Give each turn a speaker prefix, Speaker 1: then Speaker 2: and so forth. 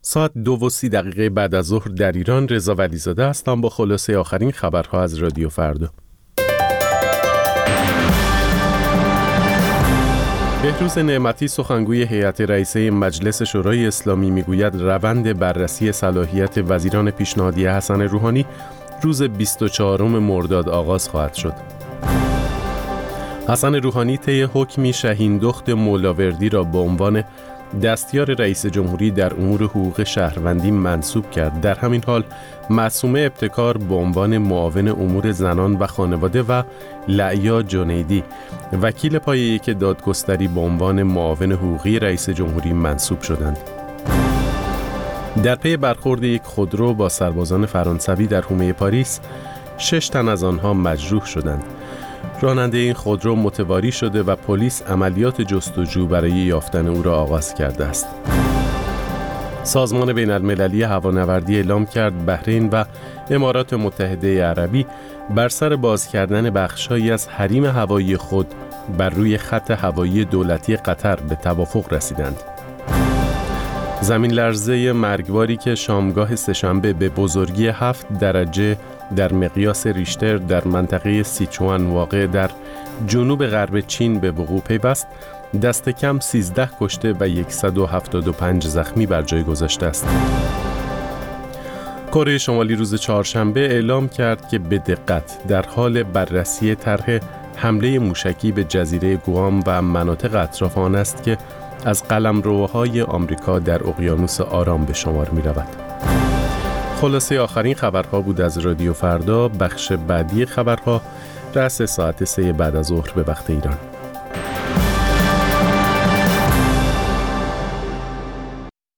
Speaker 1: ساعت 2:30 بعد از ظهر در ایران. رضا ولیزاده هستم با خلاصه آخرین خبرها از رادیو فردا. بهروز نعمتی سخنگوی هیئت رئیسه مجلس شورای اسلامی میگوید روند بررسی صلاحیت وزیران پیشنهادی حسن روحانی روز 24 مرداد آغاز خواهد شد. حسن روحانی طی حکمی شهیندخت مولاوردی را به عنوان دستیار رئیس جمهوری در امور حقوق شهروندی منصوب کرد. در همین حال معصومه ابتکار به عنوان معاون امور زنان و خانواده و لعیا جنیدی وکیل پای یک دادگستری به عنوان معاون حقوقی رئیس جمهوری منصوب شدند. در پی برخورد یک خودرو با سربازان فرانسوی در حومه پاریس 6 تن از آنها مجروح شدند. راننده این خودرو متواری شده و پلیس عملیات جستجو برای یافتن او را آغاز کرده است. سازمان بین‌المللی هوانوردی اعلام کرد بحرین و امارات متحده عربی بر سر باز کردن بخش‌هایی از حریم هوایی خود بر روی خط هوایی دولتی قطر به توافق رسیدند. زمین لرزه مرگباری که شامگاه سه‌شنبه به بزرگی 7 درجه در مقیاس ریشتر در منطقه سیچوان واقع در جنوب غرب چین به وقوع پیوست، دست کم 13 کشته و 175 زخمی بر جای گذاشته است. کره شمالی روز چهارشنبه اعلام کرد که به دقت در حال بررسی طرح حمله موشکی به جزیره گوام و مناطق اطراف آن است که از قلمروهای آمریکا در اقیانوس آرام به شمار می رود. خلاصه آخرین خبرها بود از رادیو فردا. بخش بعدی خبرها رأس ساعت 3 بعد از ظهر به وقت ایران.